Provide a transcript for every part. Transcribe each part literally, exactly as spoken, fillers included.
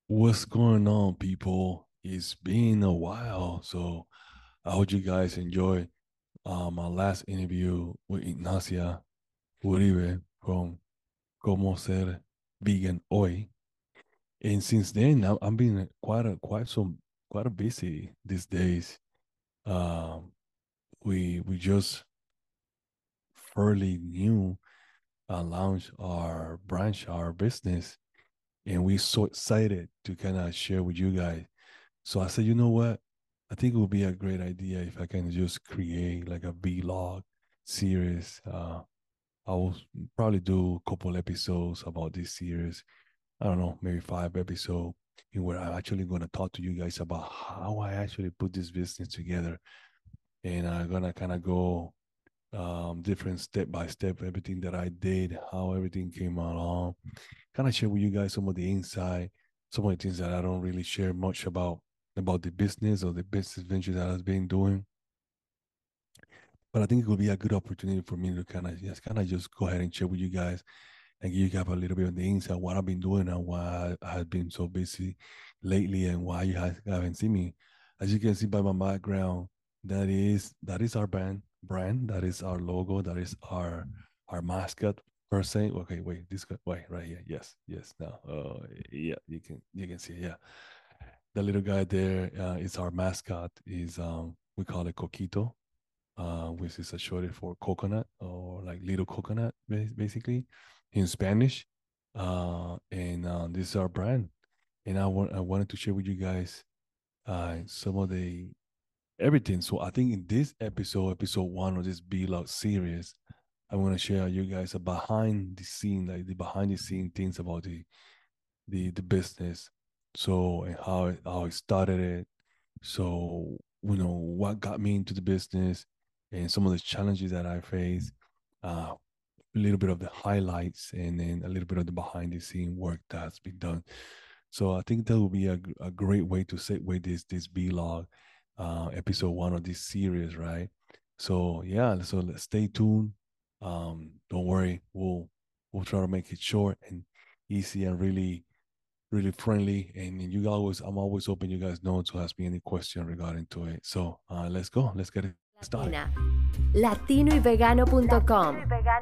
What's going on, people? It's been a while, so I hope you guys enjoy uh, my last interview with Ignacia Uribe from Como Ser Vegan Hoy. And since then, I- I've been quite a quite some quite a busy these days. Um, we we just fairly new uh, launched our branch, our business, and we're so excited to kind of share with you guys. So I said, you know what? I think it would be a great idea if I can just create like a vlog series. Uh, I will probably do a couple episodes about this series. I don't know, maybe five episodes in where I'm actually going to talk to you guys about how I actually put this business together. And I'm going to kind of go um, different step by step, everything that I did, how everything came along, kind of share with you guys some of the insight, some of the things that I don't really share much about about the business or the business venture that I've been doing. But I think it would be a good opportunity for me to kind of just kind of just go ahead and share with you guys and give you guys a little bit of the insight what I've been doing and why I have been so busy lately and why you guys haven't seen me. As you can see by my background, that is that is our brand brand. That is our logo. That is our our mascot per se. Okay, wait, this guy, wait, right here. Yes, yes. Now, uh, yeah, you can you can see. Yeah, the little guy there uh, is our mascot. Is um we call it Coquito, uh, which is a short for coconut or like little coconut, basically in Spanish. Uh, and uh, this is our brand. And I want I wanted to share with you guys uh, some of the everything. So I think in this episode, episode one of this vlog series, I want to share you guys a behind the scene, like the behind the scene things about the the the business. So and how it, how I started it, so, you know, what got me into the business and some of the challenges that I faced, uh, a little bit of the highlights, and then a little bit of the behind the scene work that's been done. So I think that will be a, a great way to segue this this vlog, uh, episode one of this series, right? So yeah, so let's stay tuned. Um, don't worry, we'll we'll try to make it short and easy and really really friendly. And you always, I'm always open. You guys know to ask me any question regarding to it. So uh, let's go. Let's get it started. Latina. latino y vegano punto com.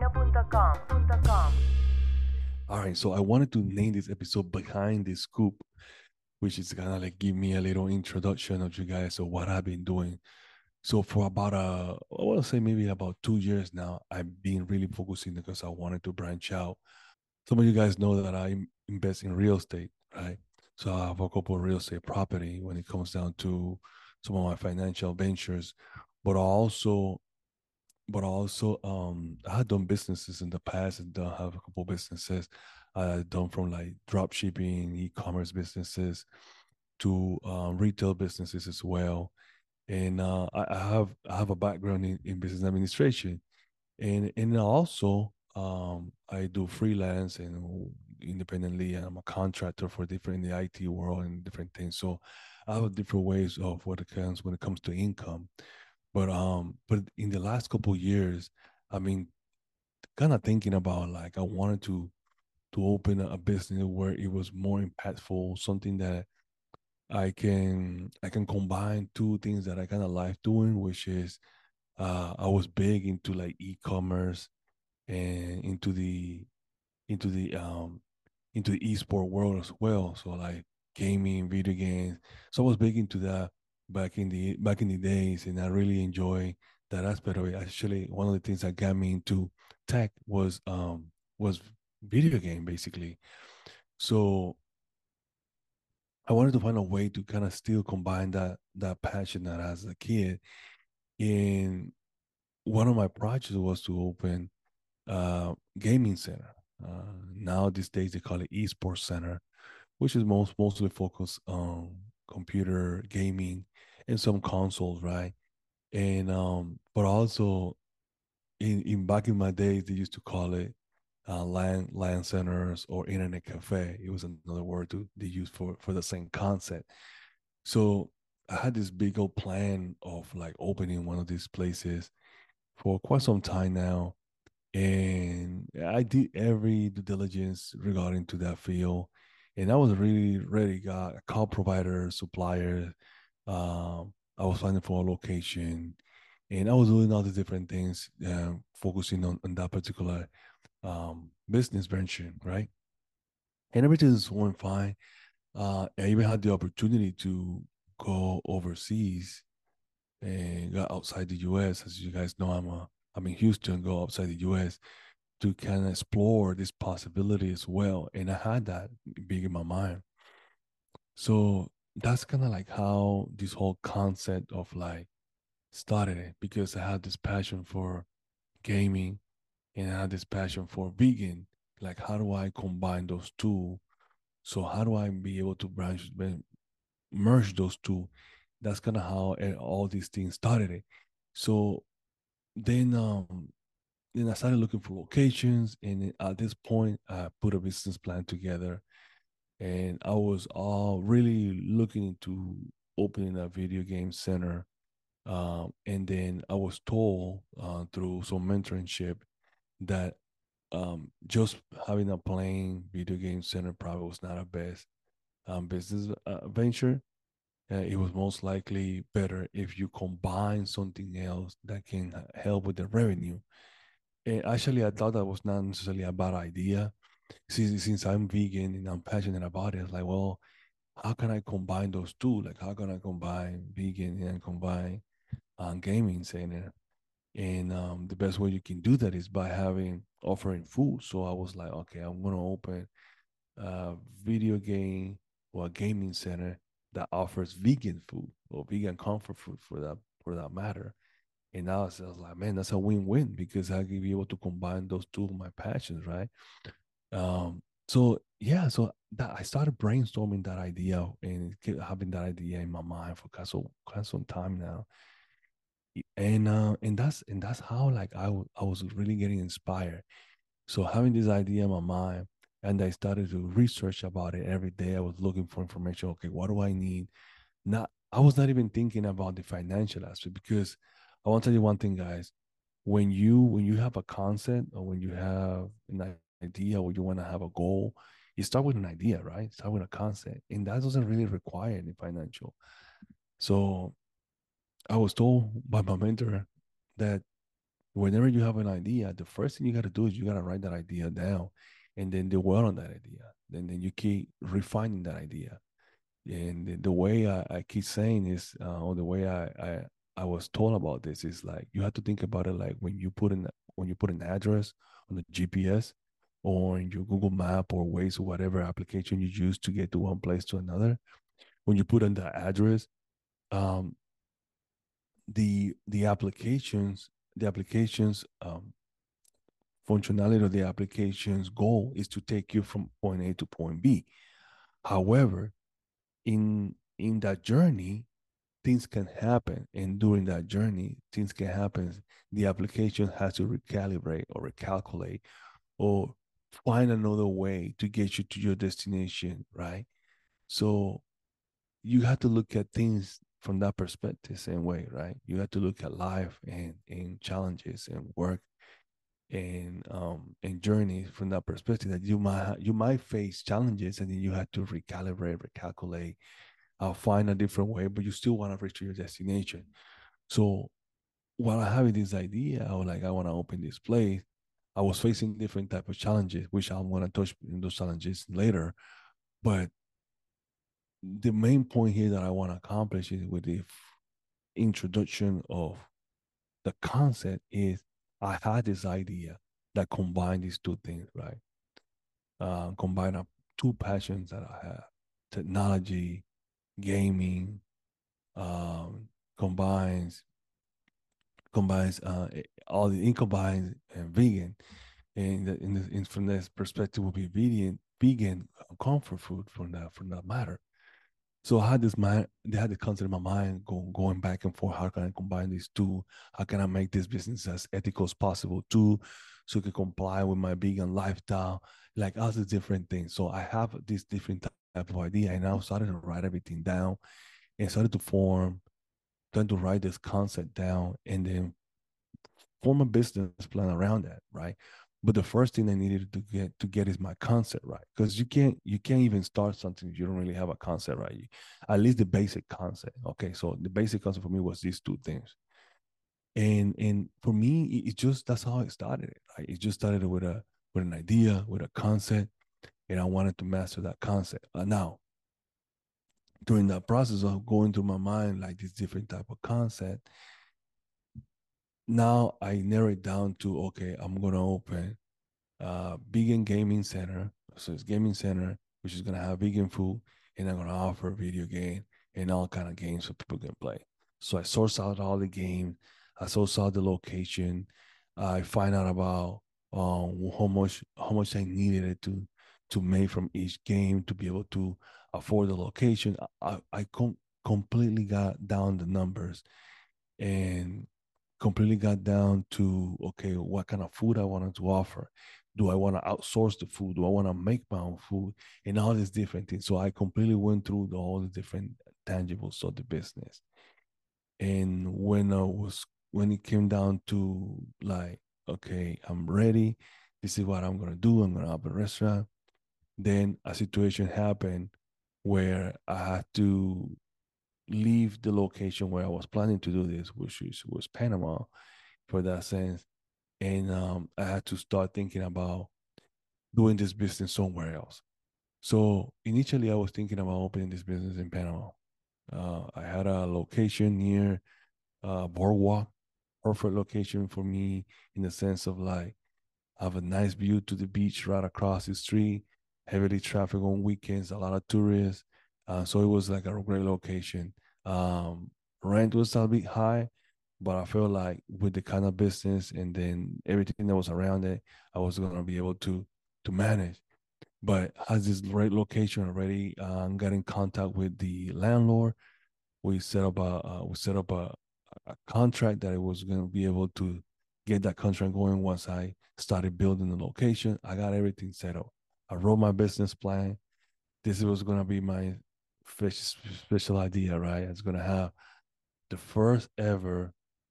All right. So I wanted to name this episode "Behind the Scoop," which is kind of like give me a little introduction of you guys of what I've been doing. So for about uh, I want to say maybe about two years now, I've been really focusing because I wanted to branch out. Some of you guys know that I invest in real estate, right? So I have a couple of real estate property when it comes down to some of my financial ventures, but also, but also, um, I had done businesses in the past and I have a couple of businesses I done from like drop shipping, e-commerce businesses to uh, retail businesses as well. And uh, I, I have I have a background in, in business administration, and and also um I do freelance and independently, and I'm a contractor for different in the I T world and different things. So I have different ways of what it comes when it comes to income. But um but in the last couple of years, I mean, kind of thinking about like I wanted to to open a business where it was more impactful, something that I can I can combine two things that I kind of like doing, which is uh I was big into like e-commerce and into the into the um into the esport world as well. So like gaming, video games. So I was big into that back in the back in the days, and I really enjoy that aspect of it. Actually, one of the things that got me into tech was um was video game basically. So I wanted to find a way to kind of still combine that that passion that as a kid. And one of my projects was to open uh, gaming center. Uh, now these days they call it esports center, which is most mostly focused on computer gaming and some consoles, right? And um, but also in, in back in my days they used to call it uh, LAN LAN centers or internet cafe. It was another word to they use for for the same concept. So I had this big old plan of like opening one of these places for quite some time now, and I did every due diligence regarding to that field. And I was really ready, got a call provider, supplier. Um, I was finding for a location, and I was doing all the different things, uh, focusing on, on that particular um, business venture, right? And everything was going fine. Uh, I even had the opportunity to go overseas and go outside the U S. As you guys know, I'm a, I'm in Houston. Go outside the U S to kind of explore this possibility as well. And I had that big in my mind. So that's kind of like how this whole concept of like started it, because I had this passion for gaming and I had this passion for vegan. Like, how do I combine those two? So how do I be able to branch, merge those two? That's kind of how eh, all these things started it. So then, um, then I started looking for locations, and at this point, I put a business plan together, and I was all really looking into opening a video game center. Um, and then I was told uh, through some mentorship that um, just having a plain video game center probably was not a best um, business uh, venture. Uh, it was most likely better if you combine something else that can uh, help with the revenue. And actually, I thought that was not necessarily a bad idea. Since, since I'm vegan and I'm passionate about it, it's like, well, how can I combine those two? Like, how can I combine vegan and combine um, gaming center? And um, the best way you can do that is by having offering food. So I was like, okay, I'm gonna open a video game or a gaming center that offers vegan food or vegan comfort food for that for that matter. And I was, I was like, man, that's a win-win because I can be able to combine those two of my passions, right? Um, so yeah, so that I started brainstorming that idea and kept having that idea in my mind for quite some quite some time now. And uh, and that's and that's how like I, w- I was really getting inspired. So having this idea in my mind, and I started to research about it every day. I was looking for information. Okay, what do I need? Not I was not even thinking about the financial aspect because I want to tell you one thing, guys. When you when you have a concept or when you have an idea or you want to have a goal, you start with an idea, right? Start with a concept, and that doesn't really require any financial. So I was told by my mentor that whenever you have an idea, the first thing you got to do is you got to write that idea down and then do well on that idea. Then, then you keep refining that idea. And the, the way I, I keep saying is, uh, or the way I, I, I was told about this is like, you have to think about it like when you put in, when you put an address on the G P S or in your Google Map or Waze or whatever application you use to get to one place to another. When you put in the address, um, the the applications the applications um, functionality of the application's goal is to take you from point A to point B. However, in in that journey, things can happen, and during that journey, things can happen. The application has to recalibrate or recalculate or find another way to get you to your destination, right? So you have to look at things from that perspective, same way, right? You have to look at life and and challenges and work and um and journeys from that perspective that you might ha- you might face challenges and then you have to recalibrate, recalculate, uh, find a different way, but you still want to reach your destination. So while I having this idea, I was like, I want to open this place. I was facing different type of challenges, which I'm gonna touch in those challenges later. But the main point here that I want to accomplish is with the f- introduction of the concept is I had this idea that combined these two things, right? Uh, combine up two passions that I have: technology, gaming. Um, combines combines uh, eh, all the it combines and vegan, and the, in the, in, from this perspective will be vegan vegan comfort food from that from that matter. So I had this mind, they had the concept in my mind go, going back and forth. How can I combine these two? How can I make this business as ethical as possible too? So it can comply with my vegan lifestyle, like all these different things. So I have this different type of idea. And I started to write everything down and started to form, trying to write this concept down and then form a business plan around that, right? But the first thing I needed to get to get is my concept right, because you can't you can't even start something if you don't really have a concept right. You, at least the basic concept. Okay, so the basic concept for me was these two things, and and for me, it, it just that's how it started. Right? It just started with a with an idea, with a concept, and I wanted to master that concept. Uh, now, during that process of going through my mind like this different type of concept, now I narrow it down to okay, I'm gonna open uh vegan gaming center. So it's gaming center, which is gonna have vegan food, and I'm gonna offer video game and all kind of games so people can play. So I source out all the games, I source out the location, I find out about um how much how much I needed it to to make from each game to be able to afford the location. I I, I com- completely got down the numbers and completely got down to okay, what kind of food I wanted to offer. Do I want to outsource the food? Do I want to make my own food? And all these different things. So I completely went through the, all the different tangibles of the business. And when I was when it came down to like, okay, I'm ready. This is what I'm gonna do. I'm gonna open a restaurant. Then a situation happened where I had to leave the location where I was planning to do this, which is, was Panama for that sense. And um, I had to start thinking about doing this business somewhere else. So initially, I was thinking about opening this business in Panama. Uh, I had a location near uh, Boardwalk, perfect location for me in the sense of like have a nice view to the beach right across the street, heavily traffic on weekends, a lot of tourists. Uh, so it was like a great location. Um, Rent was a bit high, but I felt like with the kind of business and then everything that was around it, I was gonna be able to to manage. But has this great location already? Uh, got in contact with the landlord. We set up a uh, we set up a, a contract that I was gonna be able to get that contract going once I started building the location. I got everything set up. I wrote my business plan. This was gonna be my fish, special idea, right? It's gonna have the first ever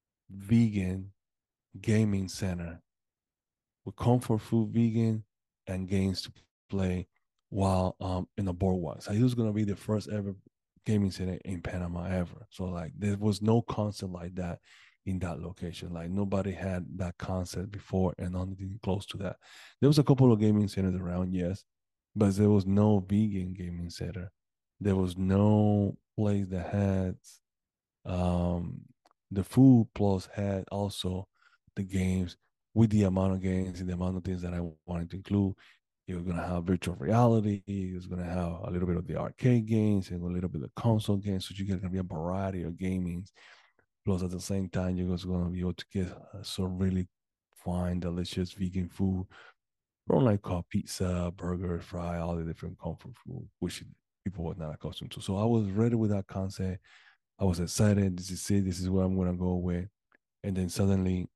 vegan gaming center with comfort food, vegan, and games to play while um in the boardwalk. So he was gonna be the first ever gaming center in Panama ever. So like there was no concept like that in that location. Like nobody had that concept before and nothing close to that. There was a couple of gaming centers around, yes, but there was no vegan gaming center. There was no place that had um, the food plus had also the games with the amount of games and the amount of things that I wanted to include. It was gonna have virtual reality. It was gonna have a little bit of the arcade games and a little bit of console games. So you get gonna be a variety of gamings. Plus, at the same time, you're also gonna be able to get uh, some really fine, delicious vegan food from like called pizza, burger, fry, all the different comfort food, which people were not accustomed to. So I was ready with that concept. I was excited. This is it. This is where I'm gonna go with. And then suddenly,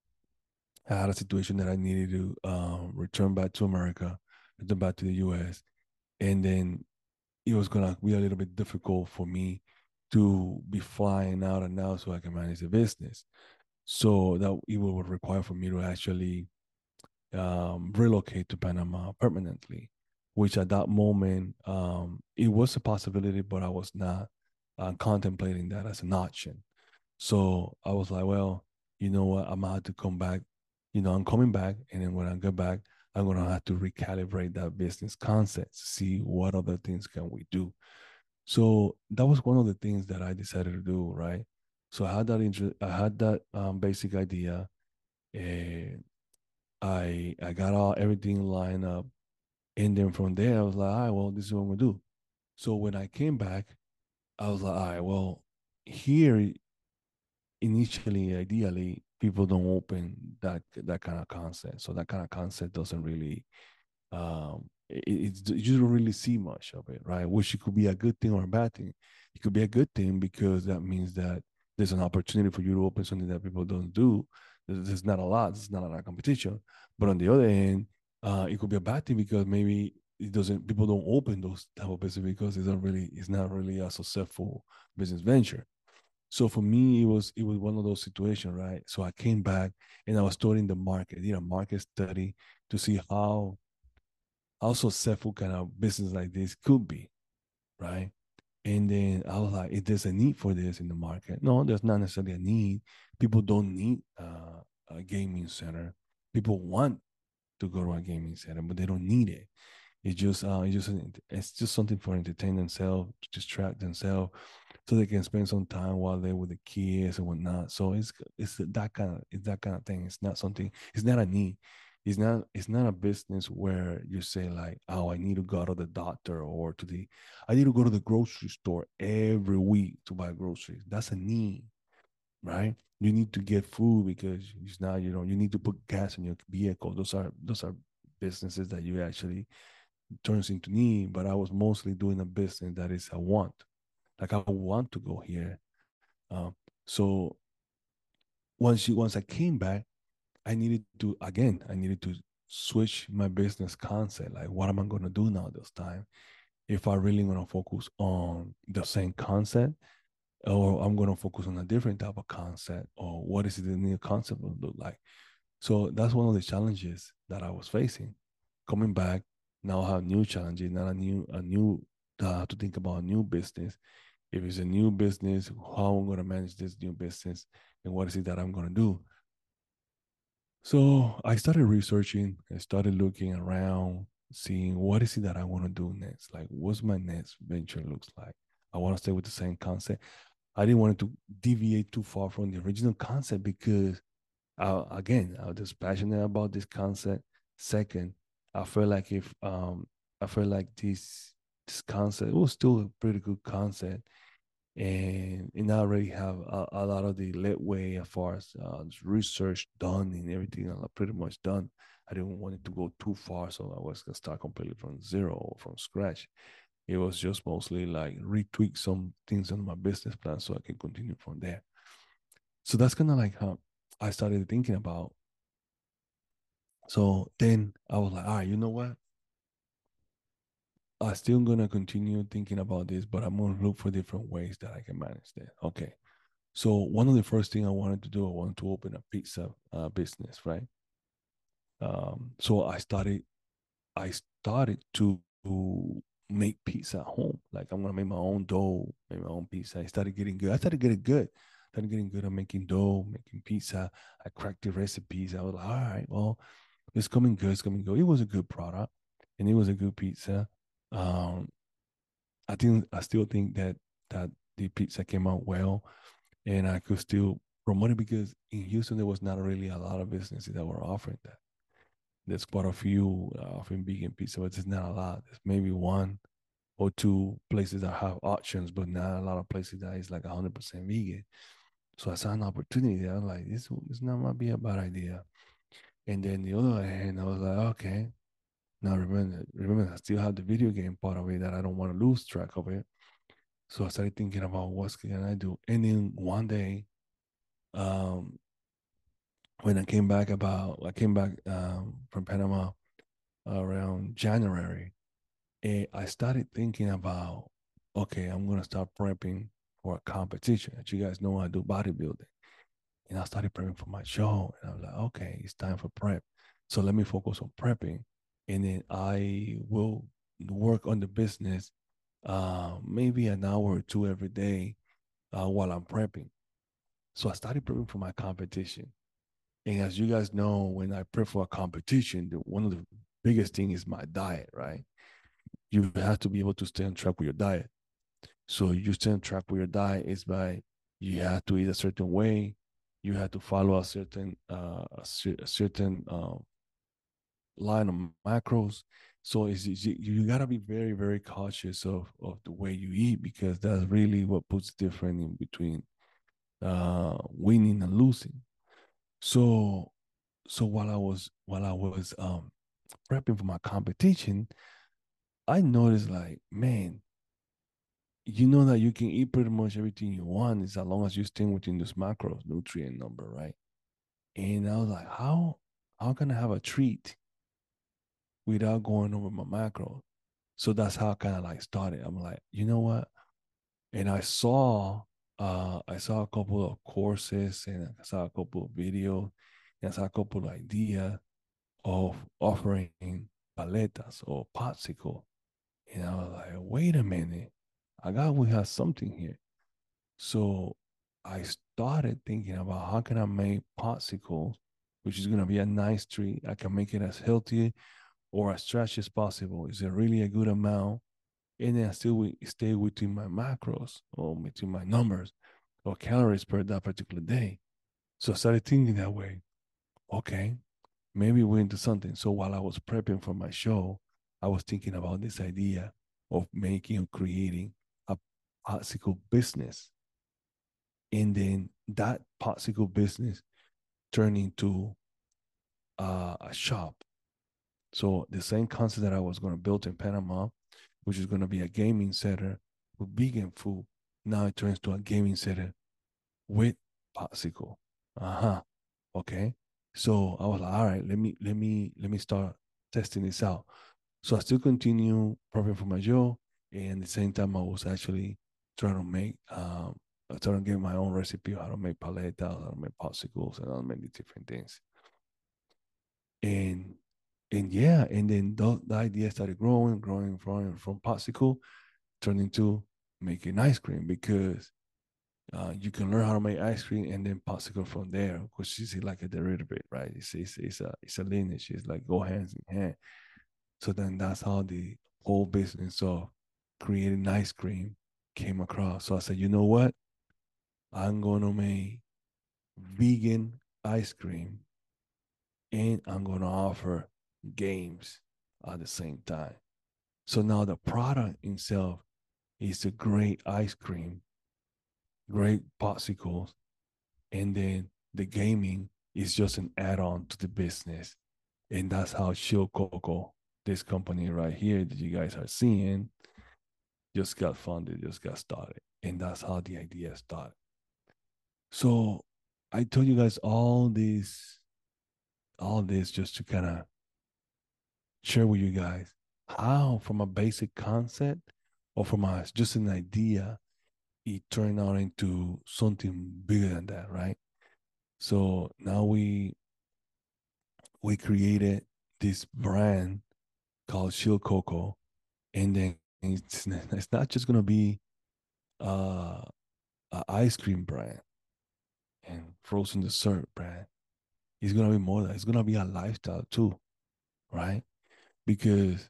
I had a situation that I needed to um, return back to America, return back to the U S, and then it was gonna be a little bit difficult for me to be flying out and out so I can manage the business. So that it would require for me to actually um, relocate to Panama permanently, which at that moment um, it was a possibility, but I was not uh, contemplating that as an option. So I was like, well, you know what? I'm gonna have to come back. You know, I'm coming back, and then when I get back, I'm gonna have to recalibrate that business concept, see what other things can we do. So that was one of the things that I decided to do, right? So I had that interest, I had that um, basic idea, and I I got all everything lined up, and then from there I was like, all right, well, this is what I'm gonna do. So when I came back, I was like, all right, well, here initially, ideally, people don't open that that kind of concept. So that kind of concept doesn't really um it, it's you don't really see much of it, right? Which it could be a good thing or a bad thing. It could be a good thing because that means that there's an opportunity for you to open something that people don't do. There's, there's not a lot, there's not a lot of competition. But on the other hand, uh, it could be a bad thing because maybe it doesn't people don't open those type of business because it's not really it's not really a successful business venture. So for me, it was it was one of those situations, right? So I came back and I was studying the market, I did a market study to see how how successful kind of business like this could be, right? And then I was like, if there's a need for this in the market, no, there's not necessarily a need. People don't need uh, a gaming center. People want to go to a gaming center, but they don't need it. It's just uh, it's just it's just something for entertain themselves, to distract themselves, so they can spend some time while they're with the kids and whatnot. So it's it's that kind of it's that kind of thing. It's not something. It's not a need. It's not it's not a business where you say like, oh, I need to go to the doctor or to the I need to go to the grocery store every week to buy groceries. That's a need, right? You need to get food because it's now you know you need to put gas in your vehicle. Those are those are businesses that you actually turns into need. But I was mostly doing a business that is a want. Like I want to go here. Um, so once you once I came back, I needed to again, I needed to switch my business concept. Like, what am I gonna do now this time? If I really want to focus on the same concept, or I'm gonna focus on a different type of concept, or what is the new concept will look like? So that's one of the challenges that I was facing. Coming back, now I have new challenges, not a new a new uh, have to think about a new business. If it's a new business, how I'm gonna manage this new business and what is it that I'm gonna do. So I started researching, I started looking around, seeing what is it that I want to do next. Like, what's my next venture looks like? I want to stay with the same concept. I didn't want it to deviate too far from the original concept because, uh, again, I was just passionate about this concept. Second, I felt like if um, I felt like this this concept, it was still a pretty good concept, and and I already have a, a lot of the leeway as far as uh, research done and everything uh, pretty much done. I didn't want it to go too far, so I was gonna start completely from zero or from scratch. It was just mostly like retweak some things on my business plan so I can continue from there. So that's kind of like how I started thinking about. So then I was like, all right, you know what? I'm still gonna continue thinking about this, but I'm gonna look for different ways that I can manage that. Okay. So one of the first thing I wanted to do, I wanted to open a pizza uh, business, right? Um, so I started, I started to make pizza at home. Like, I'm gonna make my own dough, make my own pizza. I started getting good. I started getting good. Started getting good at making dough, making pizza. I cracked the recipes. I was like, all right, well, it's coming good. It's coming good. It was a good product, and it was a good pizza. Um, I think I still think that that the pizza came out well, and I could still promote it because in Houston there was not really a lot of businesses that were offering that. There's quite a few uh, offering vegan pizza, but there's not a lot. There's maybe one or two places that have options, but not a lot of places that is like one hundred percent vegan. So I saw an opportunity. I was like, this this not might be a bad idea. And then the other hand, I was like, okay. Now remember, remember, I still have the video game part of it that I don't want to lose track of it. So I started thinking about what can I do. And then one day, um, when I came back about I came back um, from Panama around January, and I started thinking about, okay, I'm gonna start prepping for a competition. As you guys know, I do bodybuilding, and I started prepping for my show, and I was like, okay, it's time for prep. So let me focus on prepping, and then I will work on the business, uh, maybe an hour or two every day uh, while I'm prepping. So I started prepping for my competition. And as you guys know, when I prep for a competition, the, one of the biggest thing is my diet, right? You have to be able to stay on track with your diet. So you stay on track with your diet is by you have to eat a certain way, you have to follow a certain uh, a, a certain uh, line of macros. So it's, it's, you gotta be very very cautious of of the way you eat because that's really what puts different in between uh, winning and losing. So so while I was while I was um prepping for my competition, I noticed like, man, you know that you can eat pretty much everything you want as long as you stay within this macros nutrient number, right? And I was like, how how can I have a treat without going over my macros? So that's how I kind of like started. I'm like, you know what? And I saw uh, I saw a couple of courses and I saw a couple of videos and I saw a couple of ideas of offering paletas or popsicle. And I was like, wait a minute, I got we have something here. So I started thinking about how can I make popsicles, which is gonna be a nice treat. I can make it as healthy or as stretchy as possible. Is it really a good amount? And then I still stay within my macros or within my numbers or calories per that particular day. So I started thinking that way. Okay, maybe we're into something. So while I was prepping for my show, I was thinking about this idea of making or creating a popsicle business. And then that popsicle business turned into uh, a shop. So the same concept that I was going to build in Panama, which is going to be a gaming center with vegan food, now it turns to a gaming center with popsicle. Uh-huh. Okay. So I was like, all right, let me let me let me start testing this out. So I still continue prepping for my show, and at the same time I was actually trying to make um trying to get my own recipe, how to make paletas, how to make popsicles, and how to make different things. And and yeah, and then the, the idea started growing, growing, growing from popsicle, turned into making ice cream because uh, you can learn how to make ice cream and then popsicle from there, which is like a derivative, right? It's, it's, it's a it's a lineage. It's like go hands in hand. So then that's how the whole business of creating ice cream came across. So I said, you know what? I'm gonna make vegan ice cream and I'm gonna offer games at the same time. So now the product itself is a great ice cream, great popsicles, and then the gaming is just an add-on to the business. And that's how Chill Coco, this company right here that you guys are seeing, just got funded, just got started. And that's how the idea started. So I told you guys all this, all this just to kind of share with you guys how from a basic concept or from a, just an idea, it turned out into something bigger than that, right? So now we we created this brand called Chill Coco, and then it's, it's not just gonna be uh, an ice cream brand and frozen dessert brand. It's gonna be more than it's gonna be a lifestyle too, right? Because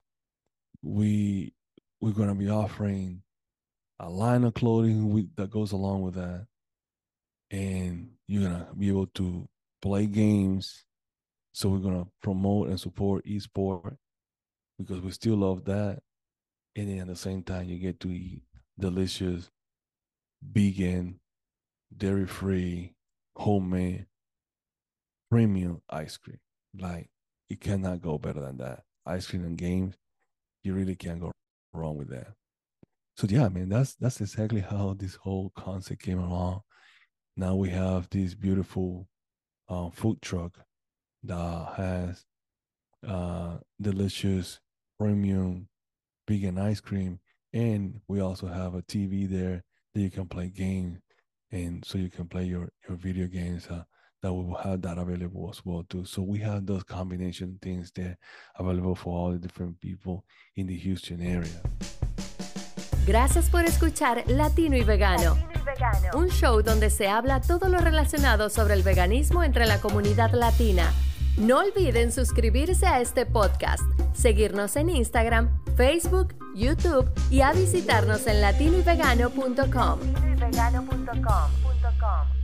we we're gonna be offering a line of clothing with, that goes along with that, and you're gonna be able to play games. So we're gonna promote and support esports because we still love that, and then at the same time you get to eat delicious, vegan, dairy-free, homemade, premium ice cream. Like you cannot go better than that. Ice cream and games, you really can't go wrong with that. So yeah, man, that's that's exactly how this whole concept came along. Now we have this beautiful um, food truck that has uh, delicious premium vegan ice cream, and we also have a T V there that you can play games, and so you can play your your video games. Uh, that we will have that available as well too. So we have those combination things there available for all the different people in the Houston area. Gracias por escuchar Latino y Vegano, un show donde se habla todo lo relacionado sobre el veganismo entre la comunidad latina. No olviden suscribirse a este podcast, seguirnos en Instagram, Facebook, YouTube y a visitarnos en latino y vegano punto com. latino y vegano punto com.